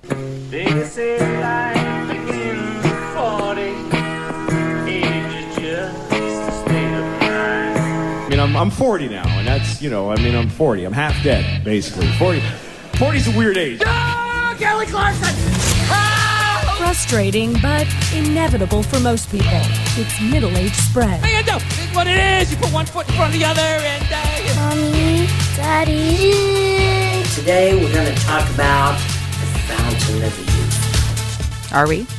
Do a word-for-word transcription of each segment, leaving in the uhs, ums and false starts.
They say life begins at forty. Age is just a state of mind. I mean, I'm I'm forty now, and that's, you know, I mean, I'm forty. I'm half dead, basically. forty, forty's a weird age. Oh, Kelly Clarkson! Frustrating, but inevitable for most people. It's middle-age spread. Hey, no, it's what it is. You put one foot in front of the other and... Uh, Mommy, Daddy. Today we're going to talk about the fountain of youth. Are we?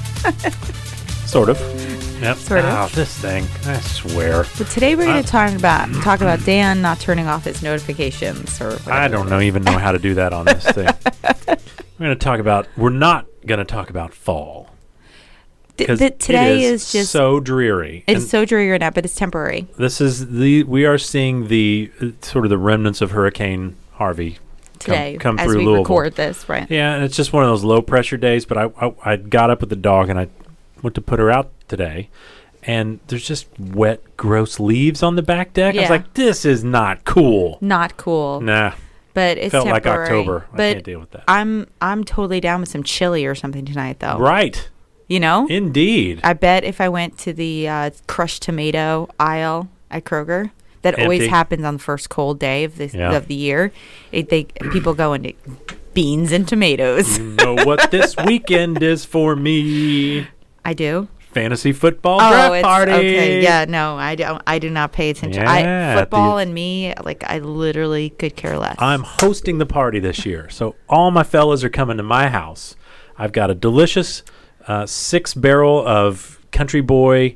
Sort of. Yep. Sort of. Oh, this thing. I swear. But today we're going to talk about talk about Dan not turning off his notifications or whatever. I don't know even know how to do that on this thing. We're going to talk about, we're not going to talk about fall. Th- th- today it is, is just so dreary. It's And so dreary right now, but it's temporary. This is the, we are seeing the uh, sort of the remnants of Hurricane Harvey Today, come, come as through we Louisville. record this, right? Yeah, and it's just one of those low pressure days, but I, I I got up with the dog and I went to put her out today, and there's just wet, gross leaves on the back deck. I was Yeah. like, this is not cool. Not cool. Nah. But it's Felt like temporary. October. I But can't deal with that. I'm I'm totally down with some chili or something tonight, though. Right. You know? Indeed. I bet if I went to the uh, crushed tomato aisle at Kroger, that always Empty. happens on the first cold day of this Yeah. of the year. It, they people go into beans and tomatoes. You know what this weekend is for me? I do. Fantasy football Oh, draft it's party. okay. Yeah, no, I don't. I do not pay attention. Yeah, I, at football the- and me, like I literally could care less. I'm hosting the party this year, so all my fellas are coming to my house. I've got a delicious uh, six barrel of Country Boy.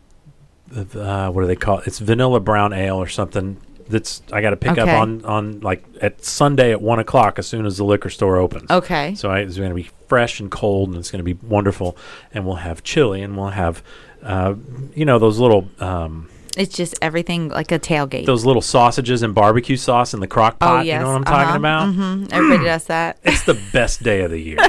Uh, what do they call it? It's vanilla brown ale or something. That's I got to pick Okay. up on on like at Sunday at one o'clock as soon as the liquor store opens. Okay. So I, it's going to be fresh and cold, and it's going to be wonderful. And we'll have chili, and we'll have, uh, you know, those little. Um, It's just everything like a tailgate. Those little sausages and barbecue sauce in the crock pot. Oh, yes. You know what I'm talking Uh-huh. about? Mm-hmm. Everybody does that. It's the best day of the year.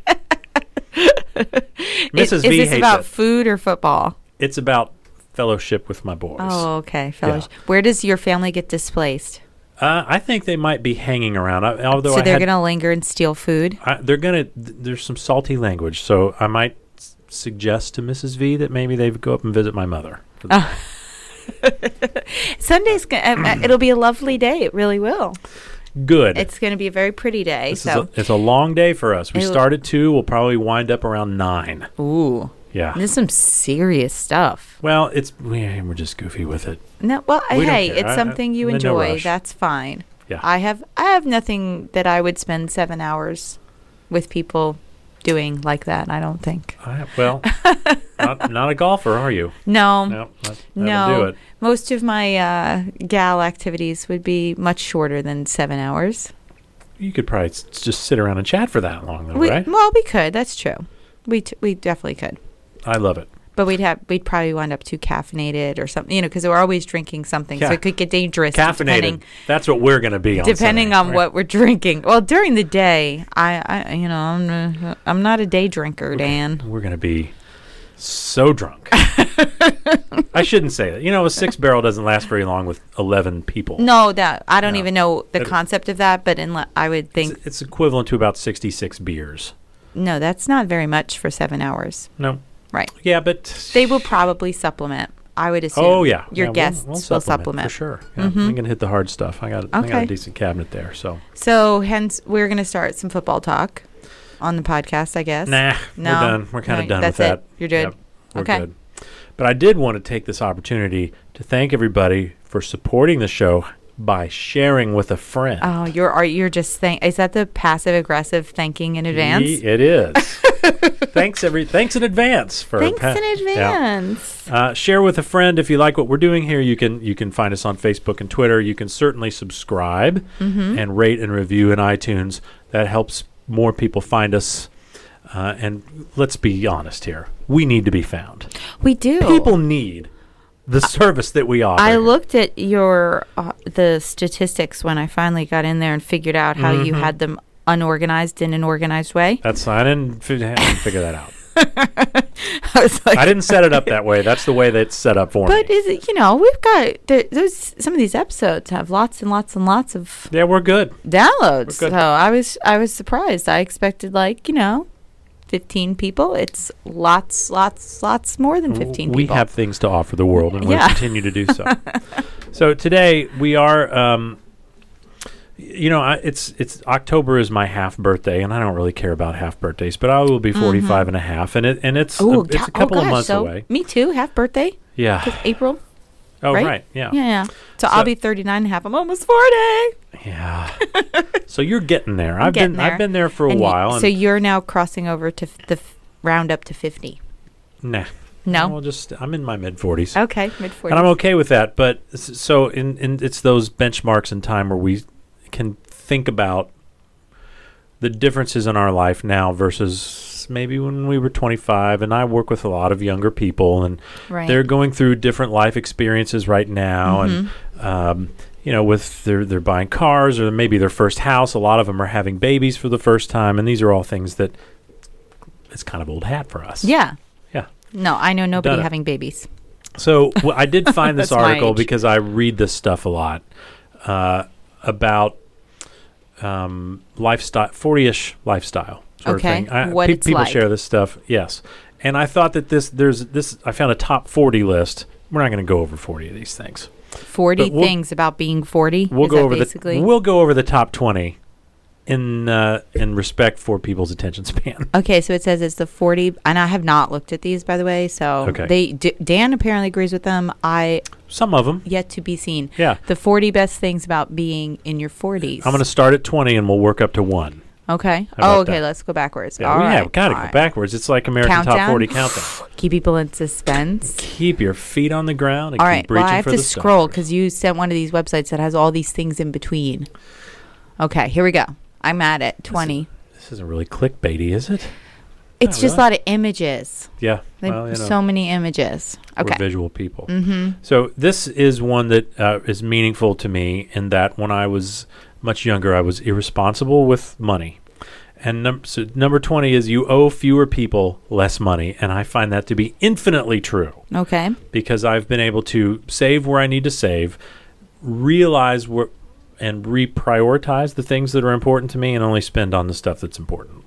Is, Missus is V this hates about it. food or football? It's about fellowship with my boys. Oh, okay. Fellowship. Where does your family get displaced? Uh, I think they might be hanging around. I, although so I they're had, going to linger and steal food? I, they're going to. Th- there's some salty language, so I might s- suggest to Missus V that maybe they go up and visit my mother. for the- Sunday's going uh, it'll be a lovely day. It really will. Good. It's going to be a very pretty day. This so, is a, it's a long day for us. We It'll- start at two. We'll probably wind up around nine. ooh, Yeah. this is some serious stuff. Well, it's we, we're just goofy with it. No, well, We don't hey, care. it's I- something you I- no enjoy. rush. That's fine. Yeah. I have I have nothing that I would spend seven hours with people doing like that. I don't think. I, well, not, not a golfer, are you? No, No, that, that'll no. do it. Most of my uh, gal activities would be much shorter than seven hours. You could probably s- just sit around and chat for that long, though, We, right? Well, we could. That's true. We t- we definitely could. I love it. But we'd have we'd probably wind up too caffeinated or something, you know, because we're always drinking something, so Ca- it could get dangerous. Caffeinated. Depending, That's what we're going to be on depending Sunday, on right? what we're drinking. Well, during the day, I, I you know, I'm uh, I'm not a day drinker, Dan. We're going to be so drunk. I shouldn't say that. You know, a six barrel doesn't last very long with eleven people. No, that I don't No. even know the It- concept of that, but in, I would think It's, it's equivalent to about sixty-six beers. no, that's not very much for seven hours. No. Right. Yeah, but They will probably supplement. I would assume. Oh yeah, Your yeah, we'll- guests we'll, will supplement. for sure. Yeah, Mhm. I'm gonna hit the hard stuff. I got, I got Okay. a decent cabinet there. So So, hence, we're going to start some football talk on the podcast, I guess. nah, No? we're done. We're kind of No, done that's with that. it? You're good? Yep, we're Okay. good. But I did want to take this opportunity to thank everybody for supporting the show by sharing with a friend. Oh, you're are you're just thank. Is that the passive aggressive thanking in advance? Ye- It is. thanks every. Thanks in advance for. Thanks pa- in yeah. advance. Uh, share with a friend if you like what we're doing here. You can you can find us on Facebook and Twitter. You can certainly subscribe Mm-hmm. and rate and review in iTunes. That helps more people find us. Uh, and let's be honest here. We need to be found. We do. People need the service that we offer. I looked at your uh, the statistics when I finally got in there and figured out how you Mhm. had them unorganized in an organized way. That's I didn't, fi- I didn't figure that out. I was like, I didn't set it up that way. That's the way that it's set up for but me. is it, you know, we've got, there, there's some of these episodes have lots and lots and lots of Yeah, we're good. downloads. We're good. So I was, I was surprised. I expected like, you know, fifteen people. It's lots, lots, lots more than fifteen We people. have things to offer the world, and Yeah. we'll continue to do so. So today we are, um, you know, I, it's it's October is my half birthday, and I don't really care about half birthdays, but I will be forty-five and a half, and it and it's Ooh, a, it's ga- a couple oh of gosh, months so away. Me too. Half birthday. Yeah. 'Cause April. Oh right? right. Yeah. Yeah, yeah. So, So- I'll be thirty-nine and a half. I'm almost forty. Yeah. So you're getting there. I've getting been I've there. been there for a And you- while. so and you're now crossing over to f- the f- round up to fifty. nah. No. Well, just I'm in my mid forties. Okay, mid forties. And I'm okay with that. But s- so in, in it's those benchmarks in time where we can think about the differences in our life now versus maybe when we were twenty-five. And I work with a lot of younger people, and Right. they're going through different life experiences right now. And, um, you know, with they're, they're buying cars or maybe their first house. A lot of them are having babies for the first time. And these are all things that it's kind of old hat for us. Yeah. Yeah. No, I know nobody Done it. having babies. So w- I did find this That's my article age. because I read this stuff a lot uh, about um, lifestyle, forty-ish lifestyle sort Okay, of thing. I, what pe- it's people like. share this stuff, yes. And I thought that this there's this. I found a top forty list. We're not going to go over forty of these things. forty But we'll- things about being forty. We'll Is go that over basically? the we'll go over the top twenty in uh, in respect for people's attention span. Okay, so it says it's the forty, and I have not looked at these, by the way. So Okay. they D- Dan apparently agrees with them. I Some of them. yet to be seen. Yeah. The forty best things about being in your forties. I'm going to start at twenty and we'll work up to one. Okay. How about Oh, okay. that? Let's go backwards. Yeah, All we right. have got to all go right. backwards. It's like American Top Countdown? forty countdown. Keep people in suspense. Keep your feet on the ground and All keep right. reaching Well, I have for to the scroll stars. because you sent one of these websites that has all these things in between. Okay, here we go. I'm at it. twenty. This isn't really clickbaity, is it? It's Not just really. a lot of images. Yeah. Like, Well, you know, so many images. we're Okay. visual people. Mm-hmm. So this is one that uh, is meaningful to me in that when I was much younger, I was irresponsible with money. And num- so number twenty is you owe fewer people less money. And I find that to be infinitely true Okay. because I've been able to save where I need to save, realize where, and reprioritize the things that are important to me and only spend on the stuff that's important.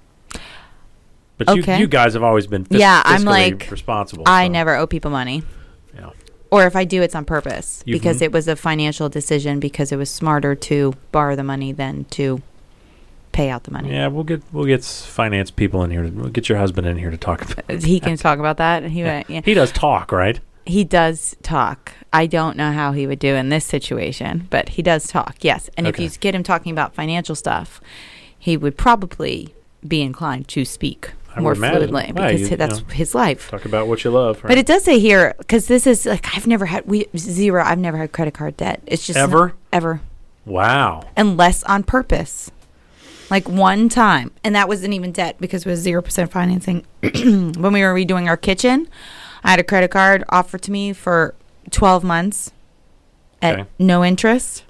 But Okay. you, you guys have always been fis- Yeah, I'm fiscally like, responsible. I so, never owe people money. Yeah. Or if I do, it's on purpose You've because m- it was a financial decision because it was smarter to borrow the money than to pay out the money. Yeah, we'll get we'll get s- finance people in here. We'll get your husband in here to talk about. He can talk about that. And he, Yeah. went, yeah. He does talk, right? He does talk. I don't know how he would do in this situation, but he does talk. Yes. And Okay. if you get him talking about financial stuff, he would probably be inclined to speak I more would imagine. fluidly Yeah, because you- hi- that's you know, his life. Talk about what you love, right? But it does say here, because this is like, I've never had, we zero, I've never had credit card debt. It's just. Ever? not- ever. Wow. Unless on purpose. Like one time. And that wasn't even debt because it was zero percent financing. When we were redoing our kitchen, I had a credit card offered to me for twelve months at Okay. no interest.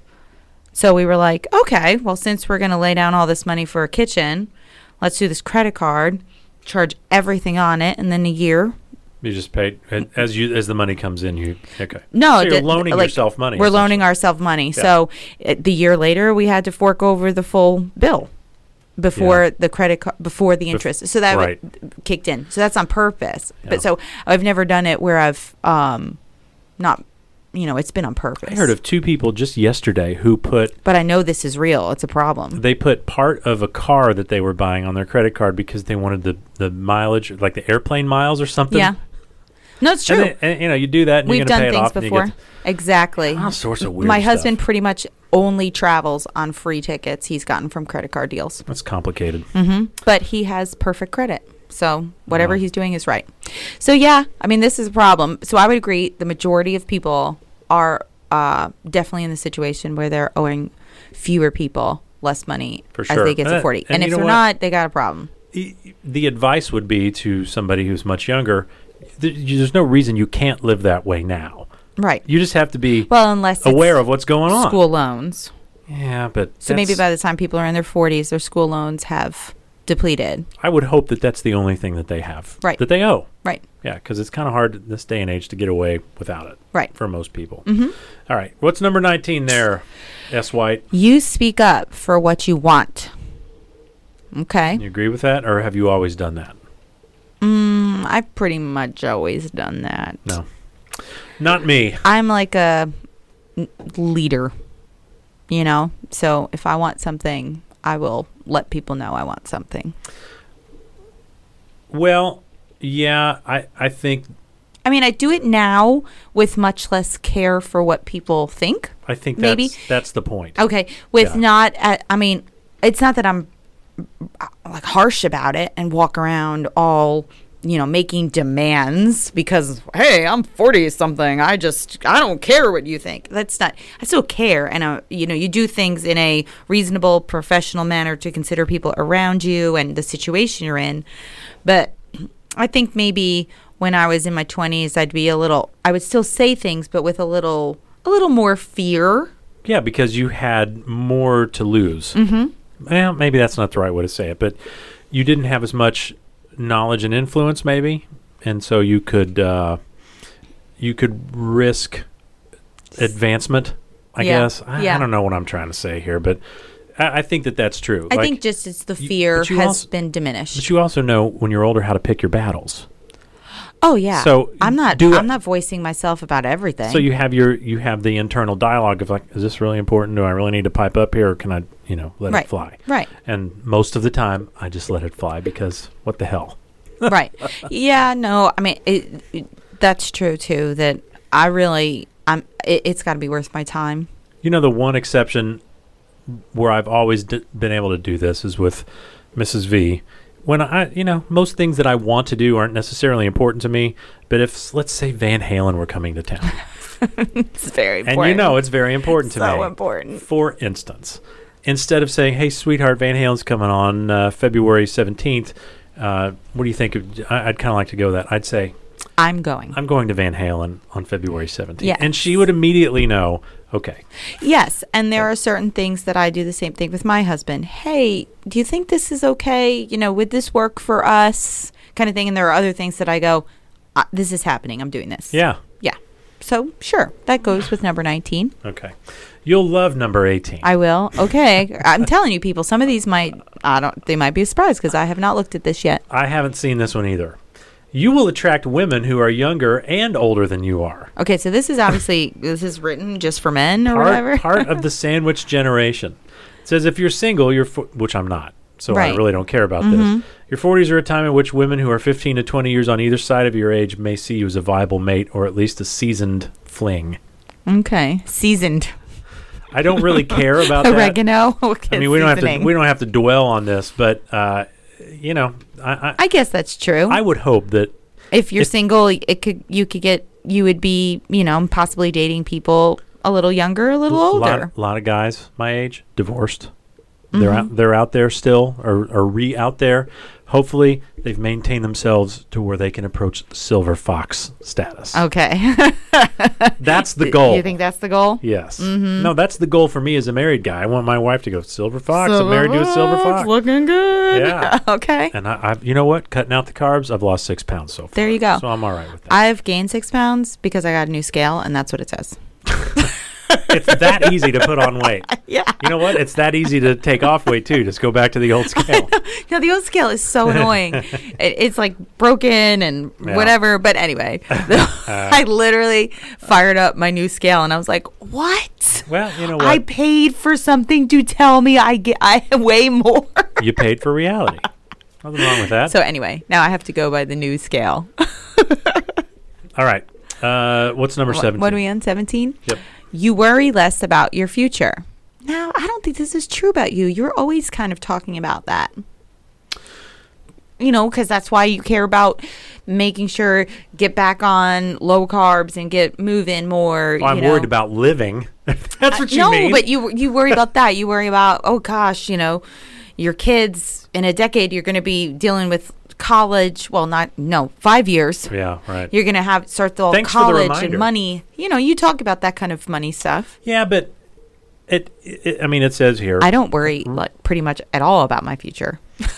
So we were like, okay, well, since we're going to lay down all this money for a kitchen, let's do this credit card, charge everything on it, and then a year. You just paid and as you as the money comes in. You okay? No, so you're the- loaning like, yourself money. We're loaning essentially. ourselves money. Yeah. So uh, the year later, we had to fork over the full bill before Yeah. the credit card, before the interest. So that right. w- kicked in. So that's on purpose. Yeah. But so I've never done it where I've um, not, you know, it's been on purpose. I heard of two people just yesterday who put But I know this is real. It's a problem. they put part of a car that they were buying on their credit card because they wanted the the mileage, like the airplane miles or something. Yeah. No, it's And true. they- and, you know, you do that, and We've you're going done to pay it things off. and you before. get- Exactly. All sorts of weird My stuff. husband pretty much only travels on free tickets he's gotten from credit card deals. That's complicated. Hmm. But he has perfect credit. So whatever Wow. he's doing is right. So yeah, I mean, this is a problem. So I would agree the majority of people are uh, definitely in the situation where they're owing fewer people less money For as sure. they get And to that- forty. and And, you if know they're what? not, they got a problem. E- The advice would be to somebody who's much younger. th- you- There's no reason you can't live that way now. Right. You just have to be Well, unless aware it's of what's going on. school loans. Yeah, but So maybe that's- by the time people are in their forties, their school loans have depleted. I would hope that that's the only thing that they have. Right. That they owe. Right. Yeah, because it's kind of hard in this day and age to get away without it. Right. For most people. Mm-hmm. All right. What's number nineteen there, S. White? You speak up for what you want. Okay. You agree with that, or have you always done that? Mm, I've pretty much always done that. No. Not me. I'm like a n- leader, you know? So if I want something, I will let people know I want something. Well, yeah, I, I think I mean, I do it now with much less care for what people think. I think maybe. that's that's the point. Okay, with Yeah. not, at, I mean, it's not that I'm uh, like harsh about it and walk around all, you know, making demands because, hey, I'm forty something. I just, I don't care what you think. That's not, I still care. And, uh, you know, you do things in a reasonable, professional manner to consider people around you and the situation you're in. But I think maybe when I was in my twenties, I'd be a little, I would still say things, but with a little, a little more fear. Yeah, because you had more to lose. Mm-hmm. Well, maybe that's not the right way to say it, but you didn't have as much knowledge and influence, maybe, and so you could uh, you could risk advancement. I Yeah, guess I, yeah. I don't know what I'm trying to say here, but I, I think that that's true. I Like, think just it's the you- fear but you has also- been diminished. but you also know when you're older how to pick your battles. Oh yeah. So I'm not. do I'm it- not voicing myself about everything. So you have your you have the internal dialogue of like, is this really important? Do I really need to pipe up here, or can I, you know, let Right. it fly? Right. And most of the time, I just let it fly because what the hell? Right. Yeah. No. I mean, it, it, that's true too. That I really. I'm. It, it's got to be worth my time. You know, the one exception where I've always d- been able to do this is with Missus V. When I, you know, most things that I want to do aren't necessarily important to me. But if, let's say, Van Halen were coming to town, It's very and important. you know it's very important to me. So important. For instance, instead of saying, "Hey, sweetheart, Van Halen's coming on uh, February seventeenth," uh, what do you think? Of, I, I'd kind of like to go that. I'd say, I'm going. I'm going to Van Halen on February seventeenth. Yes. And she would immediately know, okay. Yes, and there are certain things that I do the same thing with my husband. Hey, do you think this is okay? You know, would this work for us? Kind of thing. And there are other things that I go, uh, this is happening. I'm doing this. Yeah. Yeah. So, sure. That goes with number nineteen. Okay. You'll love number eighteen. I will. Okay. I'm telling you, people, some of these might, I don't, they might be a surprise because I have not looked at this yet. I haven't seen this one either. You will attract women who are younger and older than you are. Okay. So this is obviously, this is written just for men or Part, whatever. part of the sandwich generation. It says if you're single, you're fo- which I'm not, so I Right. really don't care about Mm-hmm. this. Your forties are a time in which women who are fifteen to twenty years on either side of your age may see you as a viable mate or at least a seasoned fling. Okay. Seasoned. I don't really care about that. Oregano. I mean, we don't have to we don't have to dwell on this, but uh, you know, I I, I guess that's true. I would hope that if you're if- single, it could you could get you would be you know possibly dating people a little younger, a little a older. lot, lot of guys my age divorced. They're out. They're out there still, or, or re out there. Hopefully, they've maintained themselves to where they can approach silver fox status. Okay. That's the goal. You think that's the goal? Yes. No, that's the goal for me as a married guy. I want my wife to go silver fox. I'm married to a silver fox. Looking good. Yeah. Okay. And I, I've, you know what? Cutting out the carbs, I've lost six pounds so far. There you go. So I'm all right with that. I've gained six pounds because I got a new scale, and that's what it says. It's that easy to put on weight. Yeah. You know what? It's that easy to take off weight too. Just go back to the old scale. No, the old scale is so annoying. it, it's like broken and Yeah. whatever. But anyway, I literally fired up my new scale, and I was like, "What? Well, you know what? I paid for something to tell me I get I weigh more." You paid for reality. Nothing wrong with that. So anyway, now I have to go by the new scale. All right. Uh, what's number What, seventeen? what are we on? seventeen? Yep. You worry less about your future. Now, I don't think this is true about you. You're always kind of talking about that. You know, because that's why you care about making sure get back on low carbs and get moving more. Well, I'm you know. worried about living. That's what you no, mean. but you you worry about that. You worry about, oh gosh, you know, your kids in a decade, you're going to be dealing with college. Well, not no five years. Yeah, right. You're going to have start the Thanks for the college reminder. and money. You know, you talk about that kind of money stuff. Yeah, but it, it. I mean, it says here. I don't worry like pretty much at all about my future.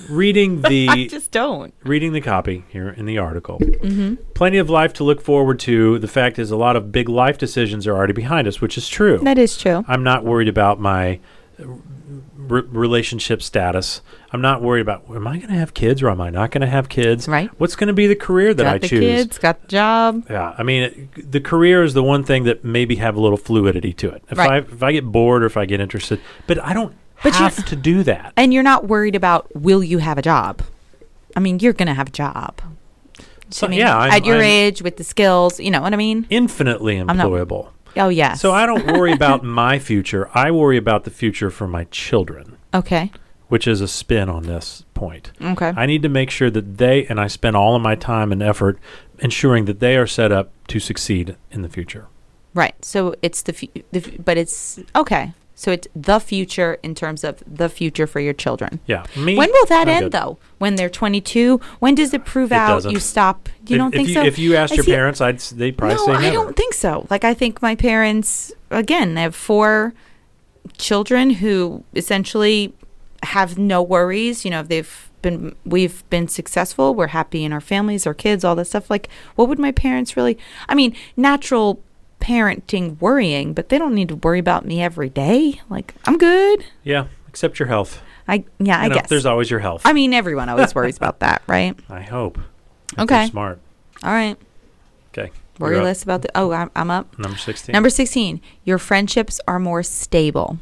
reading the I just don't. reading the copy here in the article. Mm-hmm. Plenty of life to look forward to. The fact is, a lot of big life decisions are already behind us, which is true. That is true. I'm not worried about my r- relationship status. I'm not worried about, am I going to have kids or am I not going to have kids? Right. What's going to be the career that got I the choose? kids, got the job. Yeah, I mean, it, the career is the one thing that maybe have a little fluidity to it. If Right. I if I get bored or if I get interested, but I don't But you're- have to do that. And you're not worried about, will you have a job? I mean, you're going to have a job. So, I mean, yeah, I'm, at your I'm age, with the skills, you know what I mean? infinitely not- employable. Oh, yes. So I don't worry about my future. I worry about the future for my children, Okay. which is a spin on this point. Okay. I need to make sure that they, and I spend all of my time and effort ensuring that they are set up to succeed in the future. Right. So it's the, fu- the f- but it's, okay. So it's the future in terms of the future for your children. Yeah. Me, When will that I'm end, good. though? When they're twenty-two? When does it prove It out doesn't. you stop? You if, don't if think you, so? If you asked I your see- parents, I'd s- they'd probably no, say never. I don't think so. Like, I think my parents, again, they have four children who essentially have no worries. You know, they've been, we've been successful. We're happy in our families, our kids, all that stuff. Like, what would my parents really, I mean, natural parenting worrying, but they don't need to worry about me every day. Like, I'm good. Yeah, except your health. I, yeah, I You know, guess. There's always your health. I mean, everyone always worries about that, right? I hope. If Okay. they're smart. All right. Okay. Worry You're up. less about the, oh, I'm, I'm up. Number sixteen. Number sixteen, your friendships are more stable.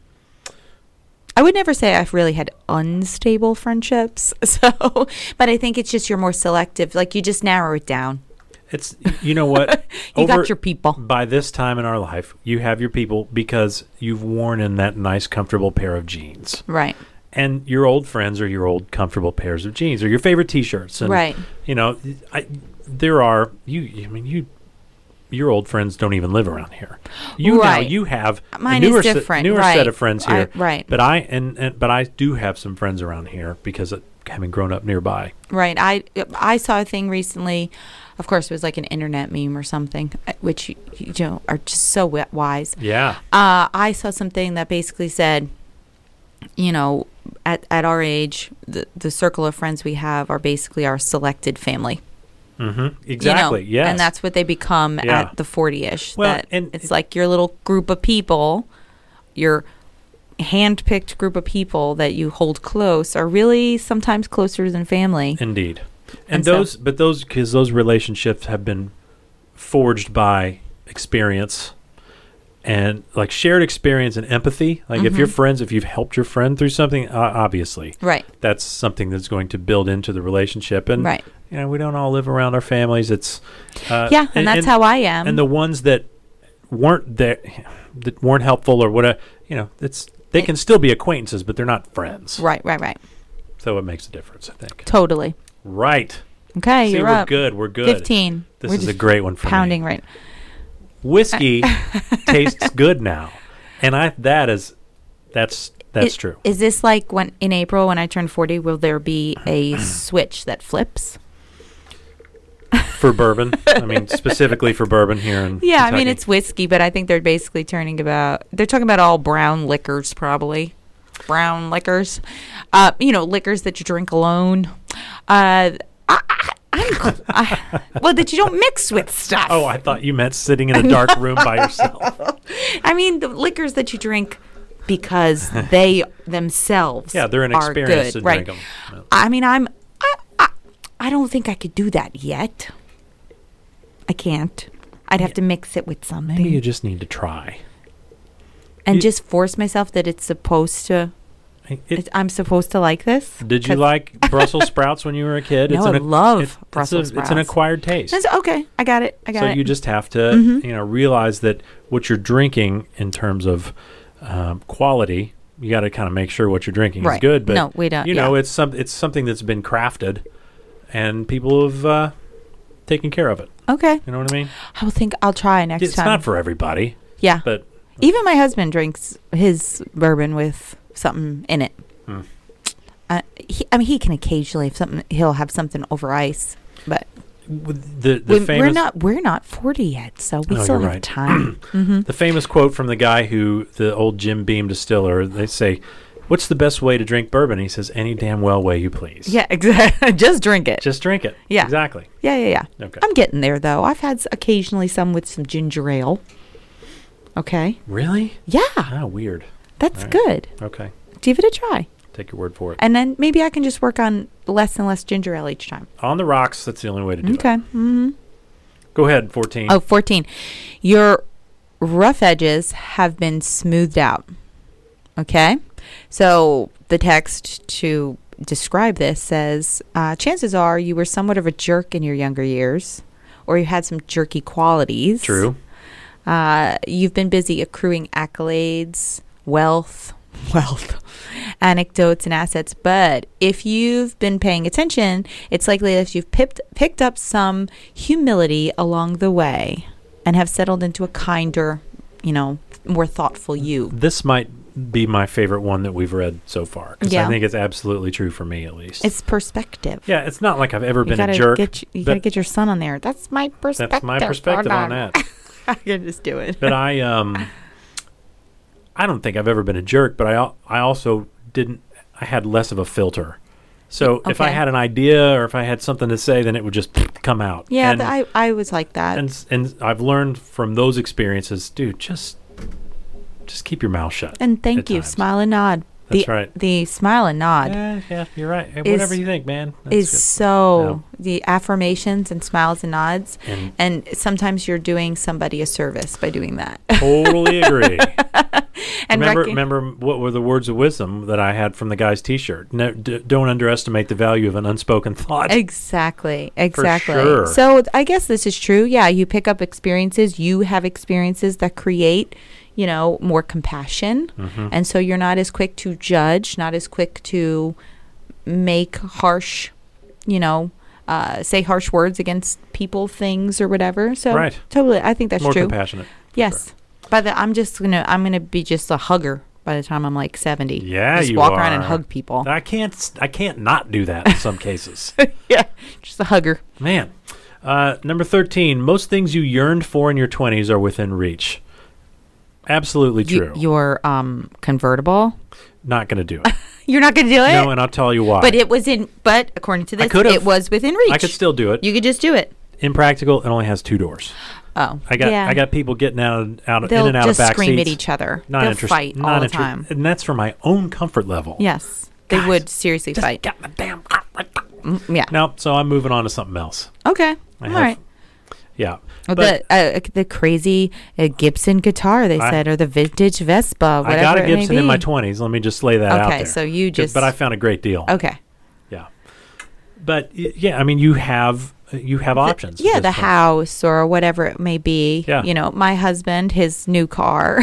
I would never say I've really had unstable friendships. So, but I think it's just you're more selective. Like, you just narrow it down. It's, you know what? You got your people. By this time in our life, you have your people because you've worn in that nice, comfortable pair of jeans. Right. And your old friends are your old, comfortable pairs of jeans or your favorite T-shirts. And, Right. You know, I, there are, you. I mean, you. Your old friends don't even live around here. You Right. now you have Mine a newer, is different, set, newer right. set of friends I- here. right. But I and, and but I do have some friends around here because of having grown up nearby. Right. I I saw a thing recently. Of course, it was like an internet meme or something, uh, which you, you know are just so wi- wise. Yeah. Uh, I saw something that basically said, you know, at at our age, the the circle of friends we have are basically our selected family. Mm-hmm. Exactly. You know? Yes. And that's what they become Yeah. at the forty-ish. Well, that and- it's like your little group of people, your hand-picked group of people that you hold close are really sometimes closer than family. Indeed. And, And so- those, but those, because those relationships have been forged by experience and like shared experience and empathy. Like if you're friends, if you've helped your friend through something, uh, obviously, Right. that's something that's going to build into the relationship. And, Right. you know, we don't all live around our families. It's, uh, Yeah, and that's how I am. And the ones that weren't there, that weren't helpful or whatever, you know, it's, they can still be acquaintances, but they're not friends. Right, right, right. So it makes a difference, I think. Totally. Right. Okay, See, you're we're up. good. We're good. fifteen. This We're is a just great one for pounding me. right. Whiskey tastes good now, and I that is that's that's I- true. Is this like when in April when I turn forty, will there be a switch that flips? For bourbon, I mean specifically for bourbon here in Yeah, I mean Kentucky. it's whiskey, but I think they're basically turning about they're talking about all brown liquors probably. Brown liquors. Uh, you know, liquors that you drink alone. Uh I, I, I'm I, well, that you don't mix with stuff. Oh, I thought you meant sitting in a dark room by yourself. I mean the liquors that you drink because they themselves Yeah, they're an are experience good, to right? drink 'em. I mean, I'm I, I I don't think I could do that yet. I can't. I'd have to mix it with something Maybe you just need to try. and you- just force myself that it's supposed to. It- It, I'm supposed to like this. did you 'Cause- like Brussels sprouts when you were a kid? No, an, I love it's, Brussels it's, a, it's an sprouts. acquired taste. That's- okay, I got it. I got So it. you just have to, Mhm. you know, realize that what you're drinking in terms of um, quality, you got to kind of make sure what you're drinking is Right. good. But No, we don't- You know, yeah. it's some it's something that's been crafted, and people have uh, taken care of it. Okay, You know what I mean? I will think I'll try next it's time. not for everybody, yeah, but even my husband drinks his bourbon with something in it. Hmm. Uh, he, I mean, he can occasionally have something. He'll have something over ice, but with the the we, famous we're not we're not forty yet, so we Oh, still you're have right. time. hmm the famous quote from the guy who the old Jim Beam distiller. They say what's the best way to drink bourbon? He says, any damn well way you please. Yeah, exactly. Just drink it. Just drink it. Yeah. Exactly. Yeah, yeah, yeah. Okay. I'm getting there, though. I've had s- occasionally some with some ginger ale. Okay. Really? Yeah, Ah, weird. that's All right. good. Okay. Give it a try. Take your word for it. And then maybe I can just work on less and less ginger ale each time. On the rocks, that's the only way to do Okay. it. Mm-hmm. Go ahead, fourteen. Oh, fourteen. Your rough edges have been smoothed out. Okay? So the text to describe this says, uh, chances are you were somewhat of a jerk in your younger years, or you had some jerky qualities. True. Uh, you've been busy accruing accolades, wealth, wealth, anecdotes, and assets. But if you've been paying attention, it's likely that you've pipped, picked up some humility along the way and have settled into a kinder, you know, more thoughtful you. This might be my favorite one that we've read so far, because Yeah. I think it's absolutely true for me, at least. It's perspective. yeah, it's not like I've ever You been gotta a jerk. Get, you but gotta get your son on there. That's my perspective. that's my perspective on that. I can just do it. But I, um, I don't think I've ever been a jerk, but I, al- I also didn't. I had less of a filter. So if I Okay. had an idea or if I had something to say, then it would just come out. Yeah, and, th- I I was like that. and s- and I've learned from those experiences, dude. Just just keep your mouth shut. And thank at you. times. Smile and nod. That's the, right. The smile and nod Yeah, yeah, you're right. Hey, is- Whatever you think, man. That's is good. so the affirmations and smiles and nods. And- And sometimes you're doing somebody a service by doing that. Totally agree. and remember, recon- remember what were the words of wisdom that I had from the guy's T-shirt? No, d- don't underestimate the value of an unspoken thought. Exactly. Exactly. sure. So I guess this is true. Yeah, you pick up experiences. You have experiences that create, you know, more compassion. Mm-hmm. And so you're not as quick to judge, not as quick to make harsh, you know, uh, say harsh words against people, things, or whatever. So Right. totally, I think that's More true. compassionate. for Yes. sure. By the, I'm just gonna, I'm gonna be just a hugger by the time I'm like seventy. Yeah, just you walk are. around and hug people. I can't. s- I can't not do that in some cases. Yeah, just a hugger. Man. Uh, number thirteen. Most things you yearned for in your twenties are within reach. Absolutely You, true. your um convertible. Not going to do it. You're not gonna do it. No, and I'll tell you why. But it was in. But according to this, could've. it was within reach. I could still do it. You could just do it. Impractical. It only has two doors. Oh, I got. yeah. I got people getting out, of, out of, They'll in and out just of back scream seats. at each other. Not They'll interest- fight not all the inter- time. and that's for my own comfort level. Yes, they Guys, would seriously Just fight. Get my damn. Mm, yeah. No, so I'm moving on to something else. Okay. I All have- right. Yeah. Well, But the uh, the crazy uh, Gibson guitar they I- said, or the vintage Vespa, whatever I got a it may Gibson in my be. twenties. Let me just lay that out Okay, there. so you Ju- just- But I found a great deal. Okay. Yeah. But y- yeah, I mean, you have you have options. at Yeah, this the point. house or whatever it may be. Yeah. You know, my husband, his new car.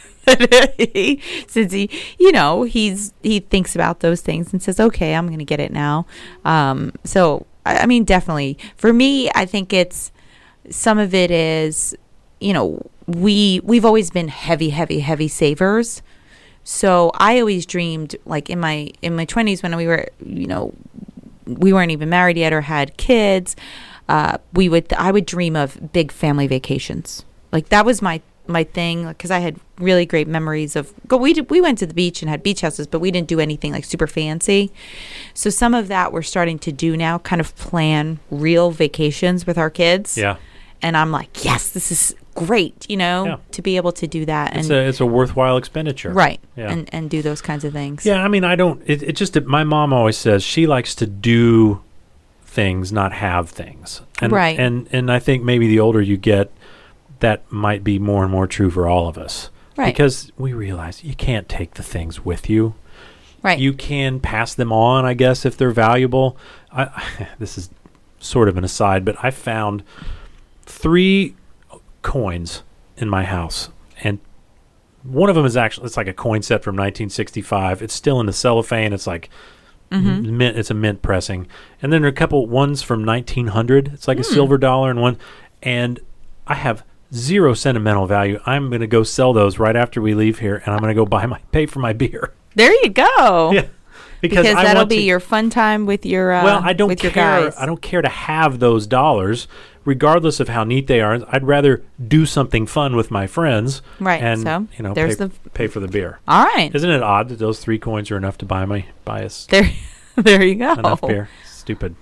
he, since he, you know, he's he thinks about those things and says, "Okay, I'm going to get it now." Um, so I, I mean, definitely for me, I think it's some of it is, you know, we we've always been heavy, heavy, heavy savers. So I always dreamed, like in my in my twenties when we were, you know, we weren't even married yet or had kids. Uh, we would I would dream of big family vacations. Like that was my my thing, because I had really great memories of go. We did, we went to the beach and had beach houses, but we didn't do anything like super fancy. So some of that we're starting to do now, kind of plan real vacations with our kids. Yeah. And I'm like, yes, this is great, you know, Yeah. to be able to do that It's and a it's a worthwhile expenditure. right Yeah. and and do those kinds of things. Yeah, I mean, I don't. It, it just. My mom always says she likes to do things, not have things. And, Right. And and I think maybe the older you get, that might be more and more true for all of us. Right. Because we realize you can't take the things with you. Right. You can pass them on, I guess, if they're valuable. I, this is sort of an aside, but I found three coins in my house, and one of them is actually, it's like a coin set from nineteen sixty-five. It's still in the cellophane. It's like Mm-hmm. mint. It's a mint pressing. And then there are a couple ones from nineteen hundred. It's like a Hmm. silver dollar and one. And I have zero sentimental value. I'm going to go sell those right after we leave here, and I'm going to go buy my pay for my beer. There you go. Yeah. because, because I that'll want be to, your fun time with your uh, well, I don't with care. your guys. I don't care to have those dollars, regardless of how neat they are. I'd rather do something fun with my friends, Right, And so you know, there's pay, the- pay for the beer. All right, Isn't it odd that those three coins are enough to buy my buy us there, there you go. enough beer? Stupid.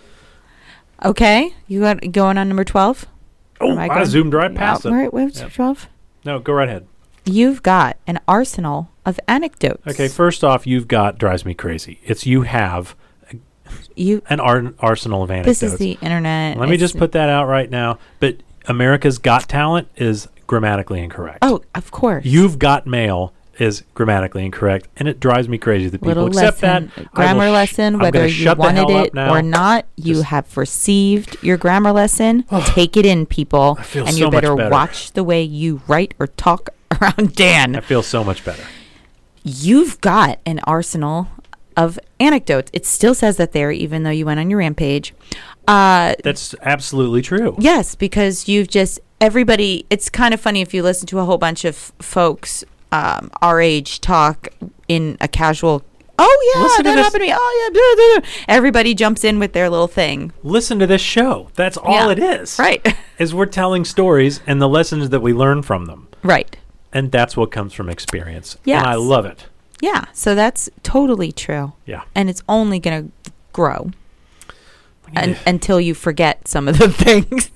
Okay, you got going on number twelve. Oh, Am I, going- zoomed right past Oh, it. Right, what's Yep. twelve? No, go right ahead. You've got an arsenal of anecdotes. Okay, first off, you've got drives me crazy. It's you have you. an ar- arsenal of anecdotes. This is the internet. Let me It's- just put that out right now. But America's Got Talent is grammatically incorrect. Oh, of course. You've Got Mail is grammatically incorrect, and it drives me crazy that people Little accept lesson, that. I grammar will sh- lesson, I'm whether gonna you shut the wanted hell up it now. or not, you Just- have received your grammar lesson. Take it in, people, I feel and so you much better better. watch the way you write or talk around Dan. I feel so much better. You've got an arsenal of anecdotes. It still says that there, even though you went on your rampage. Uh, That's absolutely true. Yes, because you've just everybody. It's kind of funny if you listen to a whole bunch of folks um, our age talk in a casual. Oh yeah, Listen to that this- happened to me. Oh yeah, blah, blah, blah." Everybody jumps in with their little thing. Listen to this show. That's all Yeah. it is. Right, Is we're telling stories and the lessons that we learn from them. right. And that's what comes from experience. Yes. And I love it. Yeah, so that's totally true, Yeah. and it's only gonna grow I need un- to- until you forget some of the things.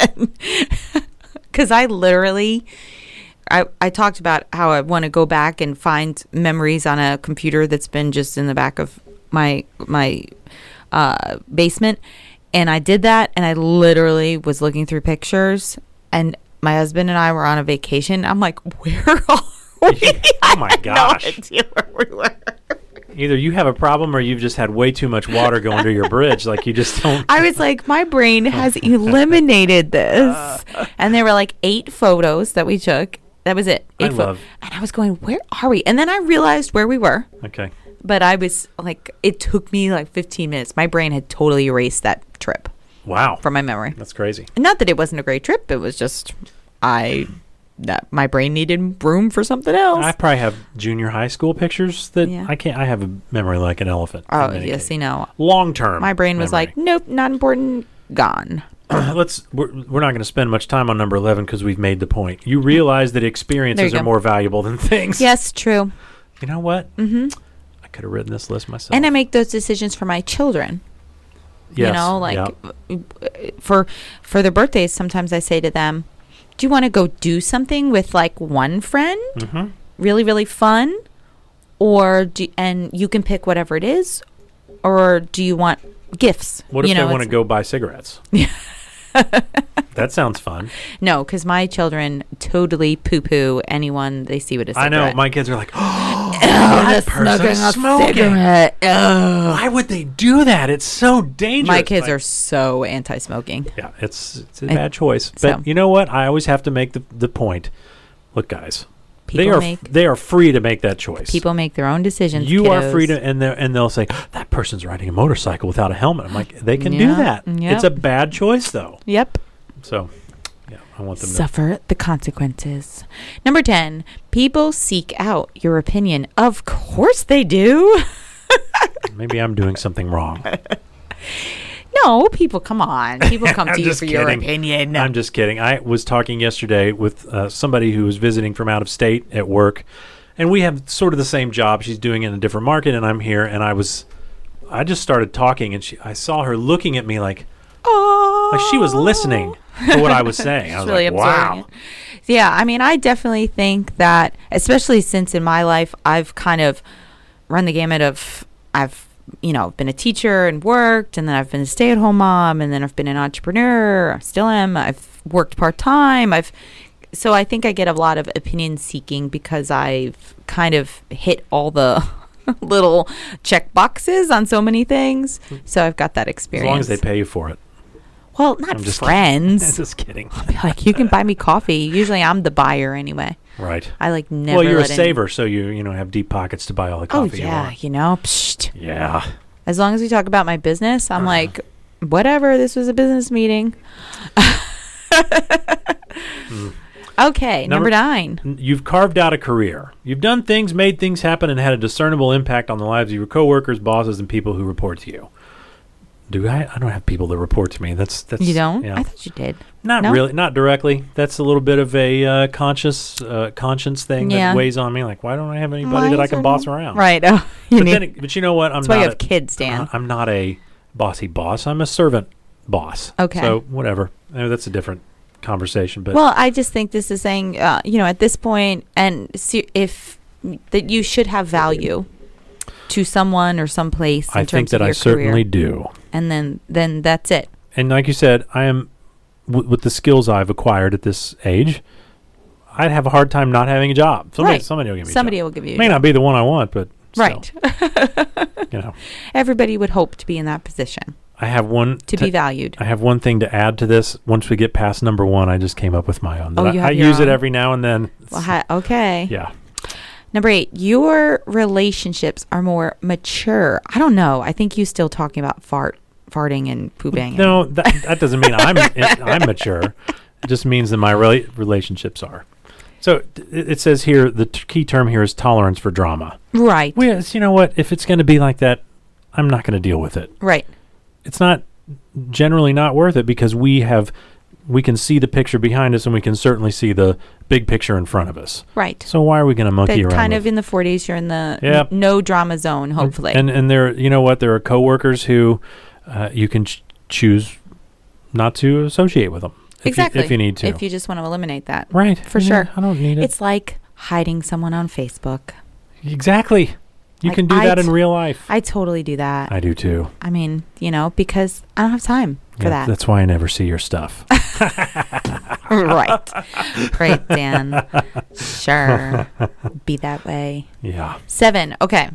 Because I literally. I, I talked about how I want to go back and find memories on a computer that's been just in the back of my my uh, basement, and I did that, and I literally was looking through pictures, and my husband and I were on a vacation. I'm like, where are we? Oh my I had gosh. no idea where we were. Either you have a problem or you've just had way too much water go under your bridge. Like you just don't. I was like, my brain has eliminated this, and there were like eight photos that we took. That was it. I Eight pho- love- And I was going, where are we? And then I realized where we were. Okay. But I was like, it took me like fifteen minutes. My brain had totally erased that trip Wow. from my memory. That's crazy. Not that it wasn't a great trip. It was just, I, that my brain needed room for something else. I probably have junior high school pictures that Yeah. I can't. I have a memory like an elephant. oh, in many yes, cases. you know. Long term. My brain was like, nope, not important, gone. let's. We're, we're not going to spend much time on number eleven because we've made the point. You realize that There experiences you are go. more valuable than things. Yes, true. You know what? Mm-hmm. I could have written this list myself. And I make those decisions for my children. Yes, You know, like yep. for for their birthdays, sometimes I say to them, do you want to go do something with like one friend? Mhm. Really, really fun? Or do and you can pick whatever it is? Or do you want gifts? What if you know, they want to it's- go buy cigarettes? That sounds fun. No, because my children totally poo-poo anyone they see with a I cigarette. know. My kids are like, oh, oh, that person's smoking. cigarette. Ugh. Why would they do that? It's so dangerous. My kids Like, are so anti-smoking. Yeah, it's it's a I- bad choice. But so. you know what? I always have to make the the point. Look, guys, they People are make they are free to make that choice. people make their own decisions. you are kiddos. free to, and they and they'll say that person's riding a motorcycle without a helmet. I'm like, they can do Yeah, that. yep. It's a bad choice, though. Yep. So, yeah, I want them Suffer the consequences. Number ten, people seek out your opinion. Of course they do. to. Maybe I'm doing something wrong. No, people, come on. People come I'm to you just for your kidding. opinion. I'm just kidding. I was talking yesterday with uh, somebody who was visiting from out of state at work, and we have sort of the same job. She's doing it in a different market, and I'm here. And I was, I just started talking, and she, I saw her looking at me like, oh. like she was listening to what I was saying. I was really like, absorbing wow. it. Yeah, I mean, I definitely think that, especially since in my life, I've kind of run the gamut of, I've, you know, been a teacher and worked, and then I've been a stay-at-home mom, and then I've been an entrepreneur. I still am. I've worked part-time. I've, so I think I get a lot of opinion seeking because I've kind of hit all the little check boxes on so many things. So I've got that As experience. long as they pay you for it. Well, not I'm just friends. just kidding. Like, you can buy me coffee. Usually I'm the buyer anyway. Right. I like never. Well, you're a let any- saver, so you you know have deep pockets to buy all the Oh coffee you yeah, want. you know. Psst. Yeah. As long as we talk about my business, I'm like, whatever. This was a business meeting. Okay, number, Number- nine. You've carved out a career. You've done things, made things happen, and had a discernible impact on the lives of your coworkers, bosses, and people who report to you. Do I? I don't have people that report to me. That's that's. You don't? Yeah. I thought you did. Not No? really, not directly. That's a little bit of a uh, conscious uh, conscience thing Yeah. that weighs on me. Like, why don't I have anybody Why that I is can there boss no- around? Right. Oh, you But need, then, it- but you know what? I'm that's why not. you a- have kids, Dan. uh, I'm not a bossy boss. I'm a servant boss. Okay. So whatever. Uh, that's a different conversation. But Well, I just think this is saying, uh, you know, at this point, and see if that you should have value to someone or some place. In I terms think that of I your certainly career. do. And then, then that's it. And like you said, I am w- with the skills I've acquired at this age. I'd have a hard time not having a job. Somebody, Right. somebody will give me. Somebody a job. will give you. a May job. not be the one I want, but still, Right. you know, Everybody would hope to be in that position I have one to t- be valued. I have one thing to add to this. Once we get past number one, I just came up with my own. that Oh, I, you I have your use it own? every now and then. Well, hi, okay. Yeah. Number eight, your relationships are more mature. I don't know. I think you still talking about fart, farting and poo banging. No, that, that doesn't mean I'm I'm mature. It just means that my rela- relationships are. So it, it says here the t- key term here is tolerance for drama. Right. Well, it's- you know what? If it's going to be like that, I'm not going to deal with it. Right. It's not generally not worth it because we have we can see the picture behind us and we can certainly see the big picture in front of us. Right. So why are we going to monkey That around? kind with of in the forties, you're in the Yep. n- no drama zone, hopefully. And and there, you know what? There are coworkers who uh, you can ch- choose not to associate with them. If exactly. You, if you need to. If you just want to eliminate that. right. For Yeah, sure. I don't need it. It's like hiding someone on Facebook. exactly. You Like, can do I that in t- real life. I totally do that. I, I do too. mean, you know, because I don't have time for Yeah, that. That's why I never see your stuff. Right. Right, Dan. Sure. Be that way. Yeah. Seven. Okay.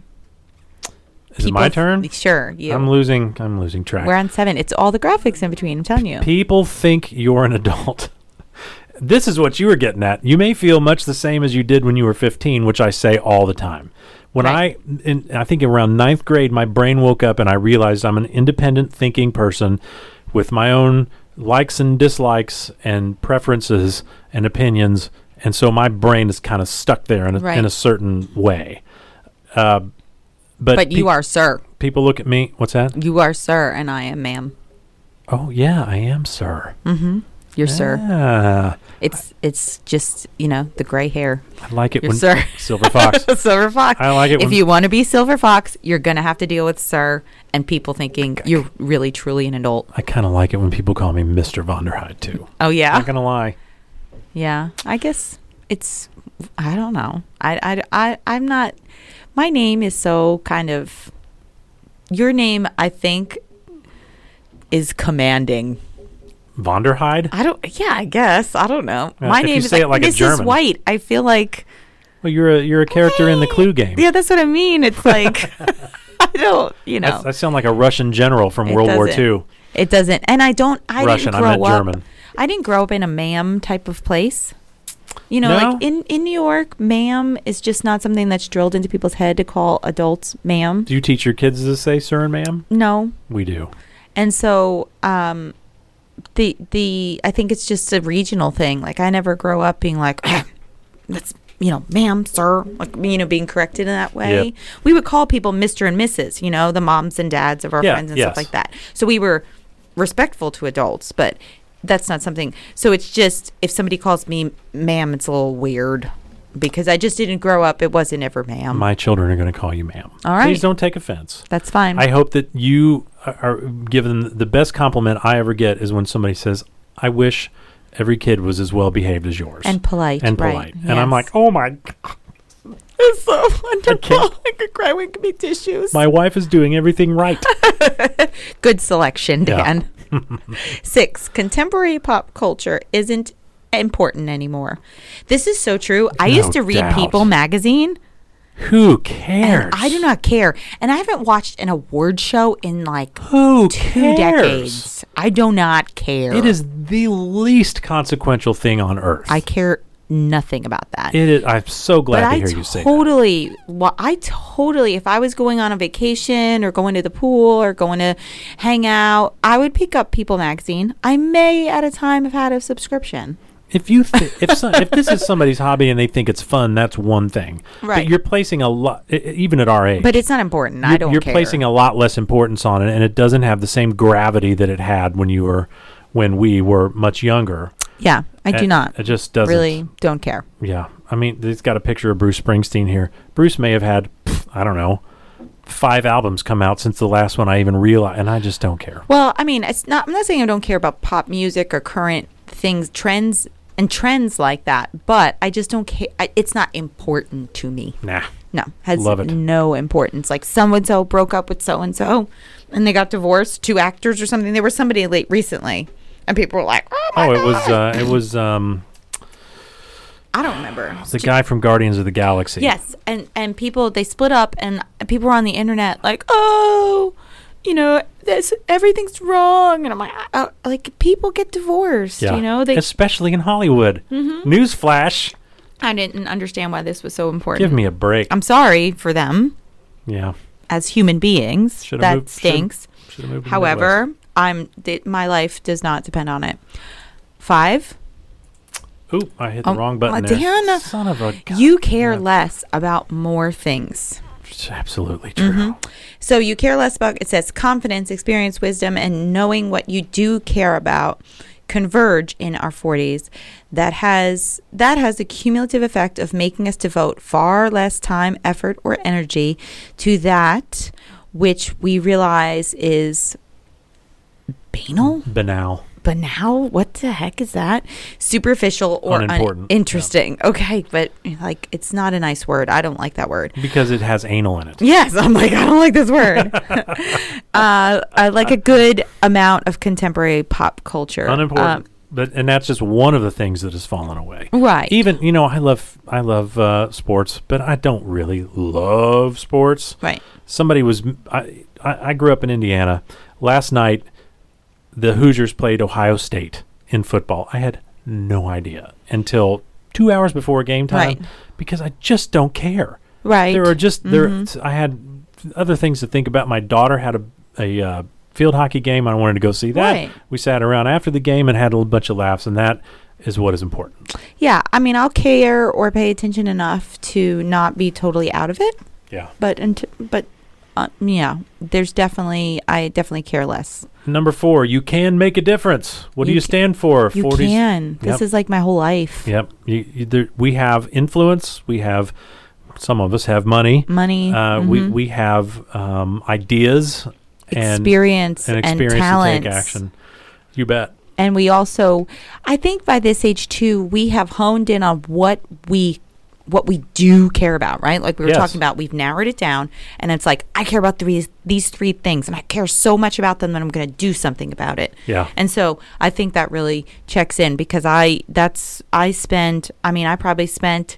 Is it my People- turn? Sure. You. I'm losing. I'm losing track. We're on seven. It's all the graphics in between. I'm telling you. People think you're an adult. This is what you were getting at. You may feel much the same as you did when you were fifteen, which I say all the time. When Right. I, in, I think around ninth grade, my brain woke up and I realized I'm an independent thinking person with my own likes and dislikes and preferences and opinions. And so my brain is kind of stuck there in a, Right. in a certain way. Uh, but But you pe- are sir. People look at me. What's that? You are sir, and I am ma'am. Oh, yeah, I am, sir. Mm-hmm. You're sir. Ah, It's it's just, you know, the gray hair. I like it You're when sir. Silver Fox. Silver Fox. I like it If when- you want to be Silver Fox, you're going to have to deal with sir and people thinking you're really, truly an adult. I kind of like it when people call me Mister Vonderhyde, too. Oh, yeah? Not going to lie. Yeah. I guess it's, I don't know. I, I, I, I'm not, my name is so kind of, your name, I think, is commanding. Vonderhyde? I don't, yeah, I guess. I don't know. Yeah, my if name you is say like, it like a Missus German. White. I feel like, Well, you're a you're a character in the Clue game. yeah, that's what I mean. It's like, I don't, you know. That's- I sound like a Russian general from It World War doesn't. Two. It doesn't. And I don't, I Russian, didn't I grow meant up. German. I didn't grow up in a ma'am type of place. You know, No? like in, in New York, ma'am is just not something that's drilled into people's head to call adults ma'am. Do you teach your kids to say sir and ma'am? No. We do. And so, um, the, the, I think it's just a regional thing. Like, I never grow up being like, that's, you know, ma'am, sir, like, you know, being corrected in that way. Yep. We would call people Mister and Missus, you know, the moms and dads of our Yeah, friends and yes. stuff like that. So we were respectful to adults, but that's not something. So it's just, if somebody calls me ma'am, it's a little weird because I just didn't grow up. It wasn't ever ma'am. My children are going to call you ma'am. All right. Please don't take offense. That's fine. I hope that you are are given the best compliment I ever get is when somebody says, "I wish every kid was as well behaved as yours." and polite. and right. polite. And I'm Yes. like, "Oh my God, It's so wonderful. can't- I could cry when it me tissues. my wife is doing everything right." Good selection, Yeah. Dan. Six, contemporary pop culture isn't important anymore. This is so true. I No used to read doubt. People magazine, Who cares? and I do not care. And I haven't watched an award show in like Who two cares? decades. I do not care. It is the least consequential thing on earth. I care nothing about that. It is. I'm so glad but to I hear you say that. totally, well, I totally, if I was going on a vacation or going to the pool or going to hang out, I would pick up People magazine. I may at a time have had a subscription. If you th- if so, if this is somebody's hobby and they think it's fun, that's one thing. Right. But you're placing a lot, I- I- even at our age. But it's not important. I you're, don't you're care. placing a lot less importance on it, and it doesn't have the same gravity that it had when you were when we were much younger. Yeah, I do It- not. It just doesn't Really don't care. Yeah, I mean, it's got a picture of Bruce Springsteen here. Bruce may have had, pff, I don't know, five albums come out since the last one I even realized, and I just don't care. Well, I mean, it's not. I'm not saying I don't care about pop music or current things, trends, and trends like that. But I just don't care. I, it's not important to me. Nah. No, has Love it. no importance. Like so and so broke up with so and so, and they got divorced. Two actors or something. There was somebody late recently, and people were like, "Oh my Oh, god!" it was uh, it was um, I don't remember. the guy from Guardians of the Galaxy. Yes, and and people they split up, and people were on the internet like, "Oh, you know, this everything's wrong," and I'm like, uh, like people get divorced. Yeah. You know, they. Especially in Hollywood. Mhm. Newsflash. I didn't understand why this was so important. Give me a break. I'm sorry for them yeah. as human beings. Should've that moved- should've- stinks. should've moved to the However, I'm th- my life does not depend on it. Five. Ooh, I hit the Oh, wrong button uh, there. Dan, Son of a gun. You care Yeah. less about more things. It's absolutely true. Mhm. So you care less about, it says confidence, experience, wisdom, and knowing what you do care about converge in our forties. That has that has a cumulative effect of making us devote far less time, effort, or energy to that which we realize is banal. Banal. Banal? What the heck is that? Superficial or Unimportant, uninteresting. Okay, but like it's not a nice word. I don't like that word. Because it has anal in it. Yes, I'm like, I don't like this word. uh, I like a good amount of contemporary pop culture. Unimportant. Um, But and that's just one of the things that has fallen away. Right. Even you know, I love I love uh, sports, but I don't really love sports. Right. Somebody was I I I grew up in Indiana. Last night, the Hoosiers played Ohio State in football. I had no idea until two hours before game time Right. because I just don't care. Right. There are just Mhm. there. I had other things to think about. My daughter had a a uh, field hockey game. I wanted to go see that. Right. We sat around after the game and had a little bunch of laughs, and that is what is important. Yeah, I mean, I'll care or pay attention enough to not be totally out of it. Yeah. But unt- but uh, yeah, there's definitely I definitely care less. Number four, you can make a difference. What do You you ca- stand for? You forties can. This Yep. is like my whole life. Yep. You, you, there, we have influence. We have, some of us have money. Money. Uh, We mhm. we have um, ideas and experience and and, experience talents. to take action. You bet. And we also, I think by this age too, we have honed in on what we what we do care about, right? Like we were Yes. talking about, we've narrowed it down, and it's like I care about these these three things, and I care so much about them that I'm going to do something about it. Yeah. And so I think that really checks in because I that's I spend. I mean, I probably spent,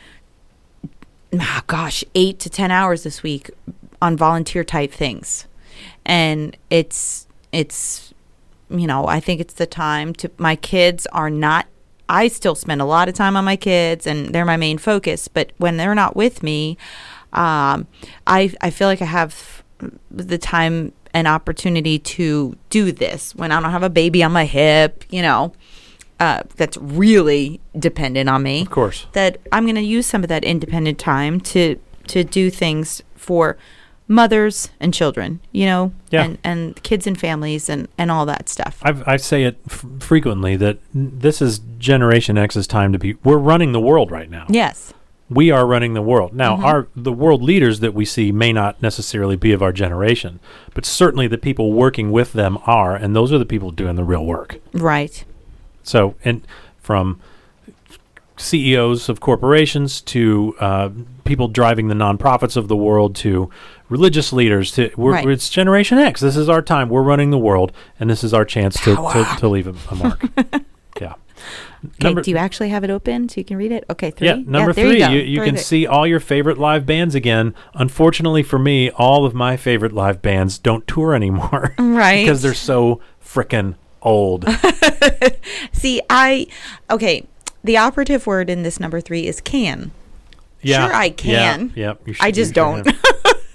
oh gosh, eight to ten hours this week on volunteer type things, and it's it's you know, I think it's the time to, my kids are not, I still spend a lot of time on my kids and they're my main focus, but when they're not with me, um, I, I feel like I have the time and opportunity to do this when I don't have a baby on my hip, you know, uh, that's really dependent on me. Of course. That I'm going to use some of that independent time to, to do things for mothers and children, you know, Yeah. and, and kids and families and, and all that stuff. I've, I say it f- frequently that n- this is Generation X's time to be. We're running the world right now. Yes. We are running the world now. Mhm. Our the world leaders that we see may not necessarily be of our generation, but certainly the people working with them are, and those are the people doing the real work. Right. So, and from C E Os of corporations to uh, people driving the nonprofits of the world to religious leaders, to we're, Right. it's Generation X. This is our time. We're running the world, and this is our chance to, to, to leave a, a mark. Yeah. Okay, do you actually have it open so you can read it? Okay, three. Yeah, number there three, you, go. you, you Three can there. see all your favorite live bands again. Unfortunately for me, all of my favorite live bands don't tour anymore. Right. Because they're so frickin' old. See, I okay. The operative word in this number three is can. Yeah. Sure, I can. Yeah, yeah, you I should- just you sure don't. have.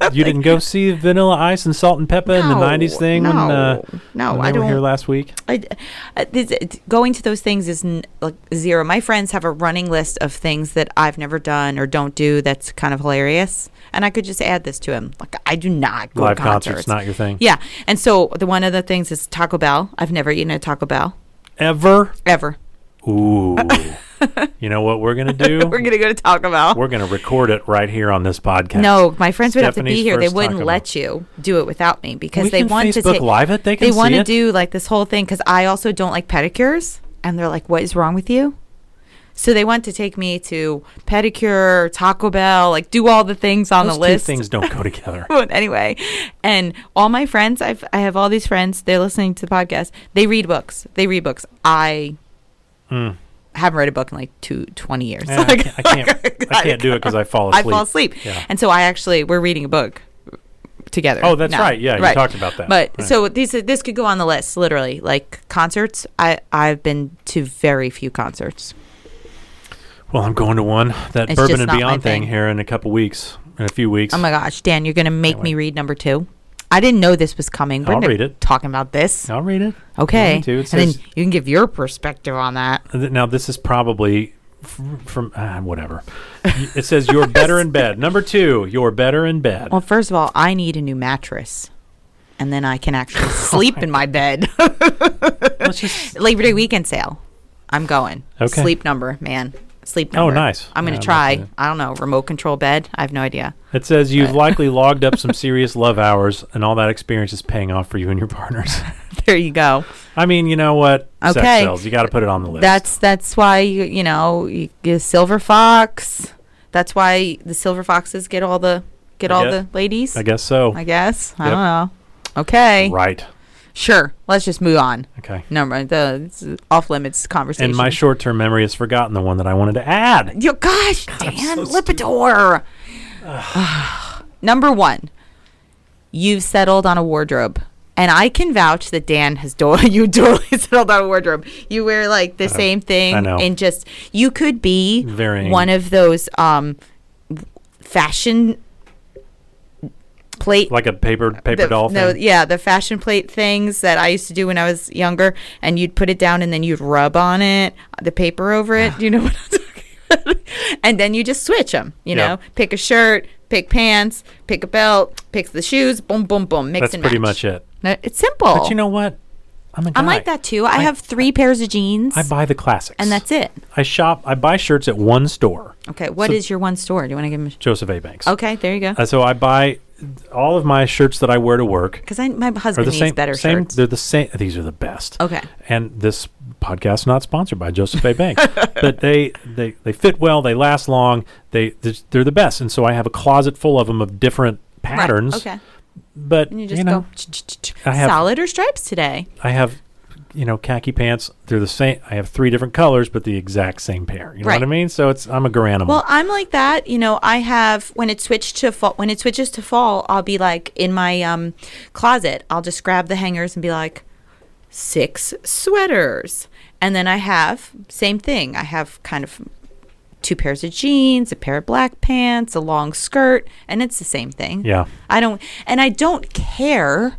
You didn't go see Vanilla Ice and Salt and Pepper in the No, nineties thing no, when, uh, no, when I they were here don't- last week? I, uh, this, it- going to those things is n- like zero. My friends have a running list of things that I've never done or don't do that's kind of hilarious, and I could just add this to him. Like I do not go Live to concerts. concerts, not your thing. Yeah, and so the one of the things is Taco Bell. I've never eaten at Taco Bell Ever? ever. Ooh. You know what we're going to do? We're gonna go to Taco Bell. We're going to record it right here on this podcast. No, my friends would have to Stephanie's be here. They first wouldn't Taco let you do it without me because We they can want to Facebook take. Live it. They can They see want to it. do like this whole thing because I also don't like pedicures, and they're like, "What is wrong with you?" So they want to take me to pedicure, Taco Bell, like do all the things on Those the list. two things don't go together. But anyway, and all my friends, I've I have all these friends. They're listening to the podcast. They read books. They read books. I Mm. haven't read a book in like two, twenty years. Yeah, I can't, I can't, I can't do it because I fall I asleep. fall asleep. Yeah. And so I actually we're reading a book together. Oh, that's now. right. Yeah, you talked about that. But Right. so these this could go on the list literally. Like concerts, I I've been to very few concerts. Well, I'm going to one, that It's Bourbon just and not my Beyond thing thing. here in a couple weeks, in a few weeks. Oh my gosh, Dan, you're gonna make me Anyway. read number two. I didn't know this was coming. I'll We're read it. Talking about this. I'll read it. Okay. Me too. It And says- then you can give your perspective on that. Now, this is probably f- from, ah, whatever. It says, you're better in bed. Number two, you're better in bed. Well, first of all, I need a new mattress. And then I can actually sleep in my bed. Let's just, Labor Day weekend sale. I'm going. Okay. Sleep number, man. Sleep Oh, number. nice. I'm going Yeah, to I'm try. not gonna- I don't know. Remote control bed. I have no idea. it says, you've But- likely logged up some serious love hours, and all that experience is paying off for you and your partners. There you go. I mean, you know what? Sex Okay. sells. You got to put it on the list. That's that's why you you know you get Silver Fox. That's why the Silver Foxes get all the get I all guess- the ladies. I guess so. I guess. I Yep. don't know. Okay. Right. Sure. Let's just move on. Okay. Number the it's off limits conversation. And my short-term memory has forgotten the one that I wanted to add. Yo, gosh, Dan Lipitor. Number one, you've settled on a wardrobe. And I can vouch that Dan has do- you totally settled on a wardrobe. You wear like the same thing I know. and just you could be Varying. one of those um fashion plate Like a paper paper the- doll no, thing. yeah, the fashion plate things that I used to do when I was younger, and you'd put it down and then you'd rub on it, the paper over it. You know what I'm talking about? And then you just switch them. You Yeah. know, pick a shirt, pick pants, pick a belt, pick the shoes. Boom, boom, boom. Mix That's and pretty match. much it. No, it's simple. But you know what? I'm a guy. I'm like that too. I, I- have three pairs of jeans, I buy the classics. and that's it. I shop. I buy shirts at one store, Okay, what is So- your one store? Do you want to give me? Joseph A. Banks. Okay, there you go. Uh, so I buy all of my shirts that I wear to work Because I my are husband the needs same. better same shirts. They're the same. These are the best. Okay. And this podcast is not sponsored by Joseph A. Banks, but they, they they fit well. They last long. They they're the best. And so I have a closet full of them of different patterns. Right. Okay. But And you you, just know, go ch-ch-ch-ch. I have- solid or stripes today. I have, you know, khaki pants. They're the same. I have three different colors, but the exact same pair. You know Right. what I mean? So it's I'm a Garanimal. Well, I'm like that. You know, I have when it switched to fall. When it switches to fall, I'll be like in my um closet. I'll just grab the hangers and be like six sweaters, and then I have same thing. I have kind of two pairs of jeans, a pair of black pants, a long skirt, and it's the same thing. yeah. I don't, and I don't care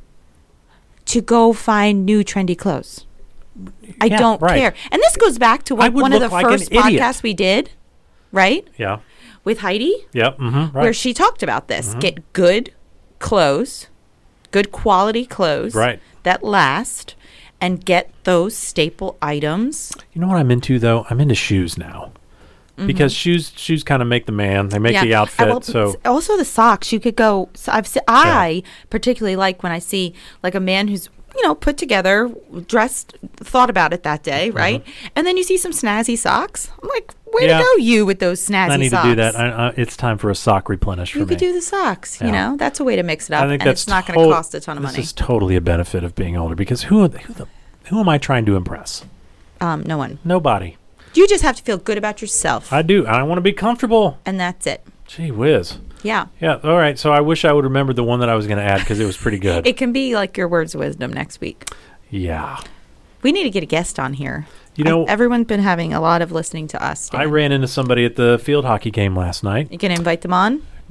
to go find new trendy clothes. I Yeah, don't right. care. And this goes back to I what, would one of the look like an first idiot. podcasts we did, right? Yeah. With Heidi, Yep. Mm-hmm. Right. where she talked about this. Get good clothes, good quality clothes Right. that last, and get those staple items. You know what I'm into though? I'm into shoes now. Because shoes shoes kind of make the man. They make the I- outfit. well, so s- also the socks. You could go. So I've se- I particularly like when I see like a man who's you know put together, dressed, thought about it that day, right? And then you see some snazzy socks. I'm like, way Mm-hmm. Yeah. to go, you with those snazzy I need socks. to do that. I, I, it's time for a sock replenish for You me. could do the socks. You Yeah. know, that's a way to mix it up, I think and that's it's not going to tot- cost a ton of this money. is totally a benefit of being older because who who the who am I trying to impress? Um, no one. Nobody. You just have to feel good about yourself, I do. I want to be comfortable. and that's it. Gee whiz. Yeah. Yeah. All right. So I wish I would remember the one that I was going to add because it was pretty good. It can be like your words of wisdom next week. yeah. We need to get a guest on here. You know, I- everyone's been having a lot of listening to us. I Dan. ran into somebody at the field hockey game last night. You can invite them on.